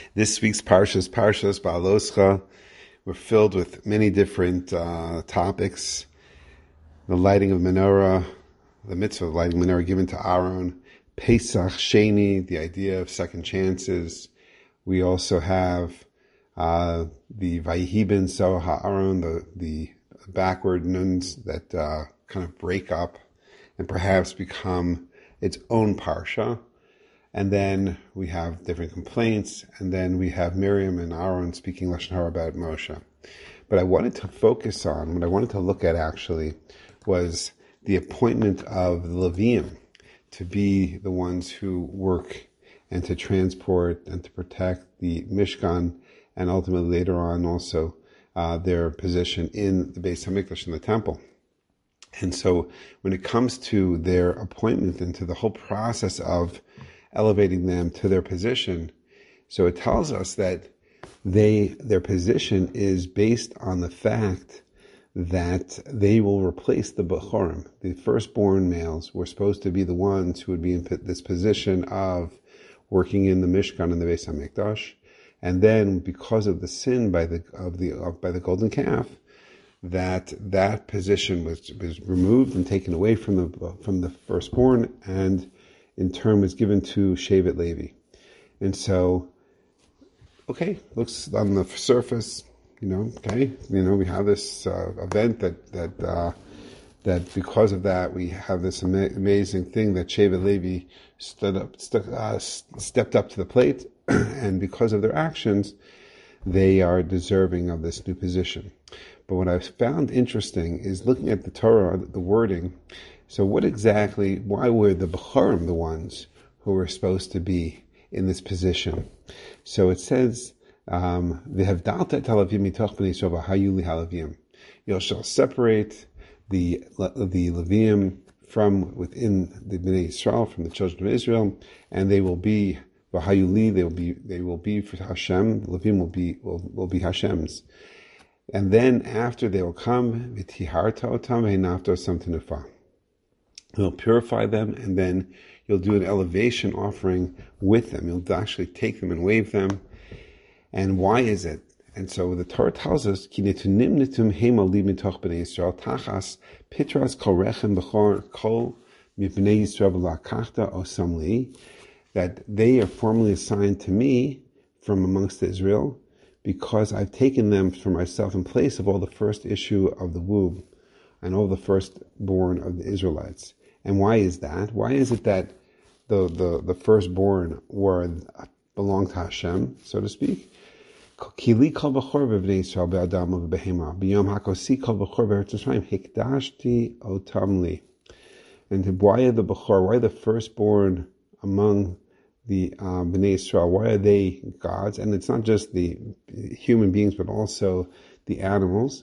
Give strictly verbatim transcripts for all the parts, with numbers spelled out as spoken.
This week's Parsha is Parshas Ba'aloscha. We're filled with many different uh, topics. The lighting of menorah, the mitzvah of lighting menorah given to Aaron, Pesach Sheni, the idea of second chances. We also have uh, the Vayihi ben So Ha'aron, the, the backward nuns that uh, kind of break up and perhaps become its own Parsha. And then we have different complaints, and then we have Miriam and Aaron speaking Lashon Hara about Moshe. But I wanted to focus on, what I wanted to look at actually, was the appointment of the Leviim to be the ones who work and to transport and to protect the Mishkan, and ultimately later on also uh, their position in the Beis HaMikdash, in the temple. And so when it comes to their appointment and to the whole process of elevating them to their position, so it tells us that they their position is based on the fact that they will replace the Bechorim. The firstborn males were supposed to be the ones who would be in this position of working in the Mishkan and the Beis HaMikdash, and then because of the sin by the of the of, by the golden calf, that that position was was removed and taken away from the from the firstborn, and in turn was given to Shevet Levi. And so, okay, looks on the surface, you know, okay, you know, we have this uh, event that that uh, that because of that we have this ama- amazing thing that Shevet Levi stood up, st- uh, stepped up to the plate, and because of their actions, they are deserving of this new position. But what I've found interesting is looking at the Torah, the wording. So what exactly, why were the Bechorim the ones who were supposed to be in this position? So it says, um, V'havdalta et halavim mitoch b'nei Yisrael v'hayu li halavim. You shall separate the the Leviim from within the Bnei Yisrael, from the children of Israel, and they will be v'hayu li. They will be they will be for Hashem. The Leviim will be will, will be Hashem's. And then after they will come, v'tiharta otam v'hinafta osam tenufa. You'll purify them, and then you'll do an elevation offering with them. You'll actually take them and wave them. And why is it? And so the Torah tells us, Ki netunim netum hema li mitoch b'nei Yisrael tachas pitras kol rechem b'chor kol mibnei Yisrael v'lakachta osam li, that they are formally assigned to me from amongst Israel, because I've taken them for myself in place of all the first issue of the womb and all the firstborn of the Israelites. And why is that? Why is it that the the, the firstborn were belong to Hashem, so to speak? Kili kol b'chor b'bnei Yisrael be'adam u'b'behema b'yom hakosi kol b'chor b'eretz Yisrael hikdashti otam li. And why are the b'chor? Why are the firstborn among the uh, Bnei Yisrael? Why are they gods? And it's not just the human beings, but also the animals,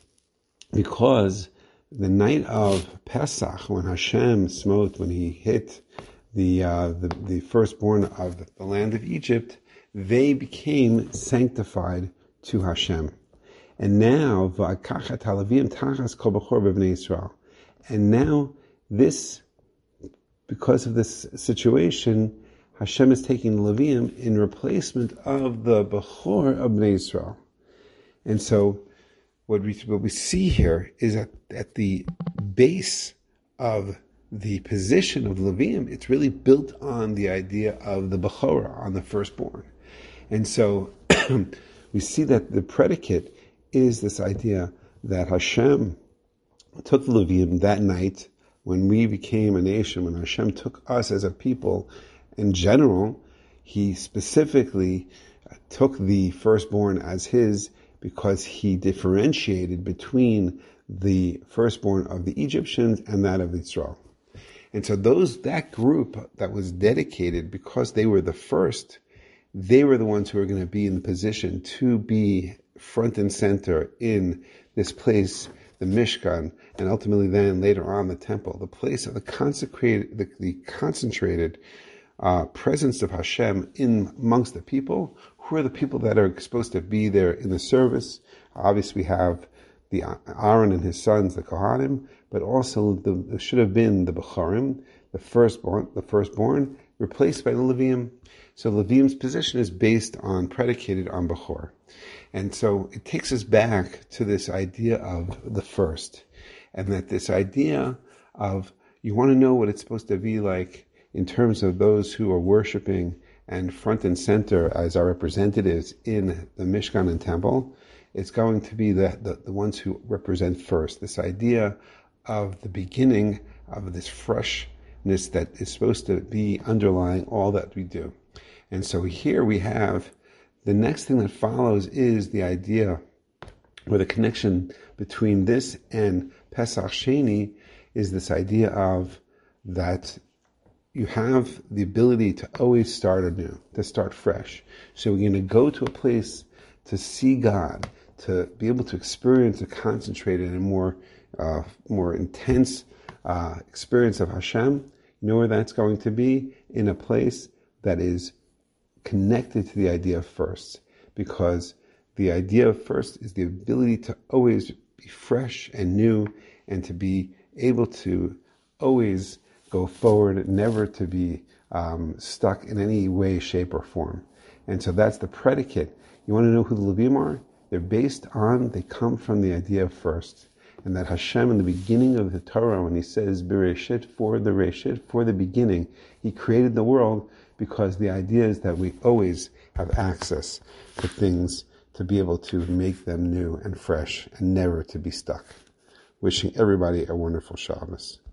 because the night of Pesach, when Hashem smote, when He hit the uh, the, the firstborn of the land of Egypt, they became sanctified to Hashem. And now, v'akachat halavim tachas kol b'chor b'bnei Yisrael. And now, this, because of this situation, Hashem is taking the Leviim in replacement of the Bechor of Bnei Yisrael. And so, What we what we see here is that at the base of the position of Leviim, it's really built on the idea of the Bechorah, on the firstborn. And so we see that the predicate is this idea that Hashem took the Leviim that night when we became a nation, when Hashem took us as a people in general. He specifically took the firstborn as His, because He differentiated between the firstborn of the Egyptians and that of Israel. And so those that group that was dedicated, because they were the first, they were the ones who were going to be in the position to be front and center in this place, the Mishkan, and ultimately then later on the temple, the place of the consecrated, the, the concentrated uh, presence of Hashem in amongst the people. Who are the people that are supposed to be there in the service? Obviously, we have the Aaron and his sons, the Kohanim, but also the, it should have been the Bechorim, the firstborn, the firstborn, replaced by the Levium. So Levium's position is based on, predicated on Bechor. And so it takes us back to this idea of the first, and that this idea of, you want to know what it's supposed to be like in terms of those who are worshiping and front and center as our representatives in the Mishkan and Temple. It's going to be the, the, the ones who represent first. This idea of the beginning of this freshness that is supposed to be underlying all that we do. And so here we have, the next thing that follows is the idea, or the connection between this and Pesach Sheni, is this idea of that you have the ability to always start anew, to start fresh. So we're going to go to a place to see God, to be able to experience a concentrated and more uh, more intense uh, experience of Hashem. You know where that's going to be? In a place that is connected to the idea of first. Because the idea of first is the ability to always be fresh and new, and to be able to always go forward, never to be um, stuck in any way, shape, or form. And so that's the predicate. You want to know who the Levim are? They're based on, they come from the idea of first. And that Hashem, in the beginning of the Torah, when he says Bereshit, for the Reshit, for the beginning, he created the world, because the idea is that we always have access to things to be able to make them new and fresh and never to be stuck. Wishing everybody a wonderful Shabbos.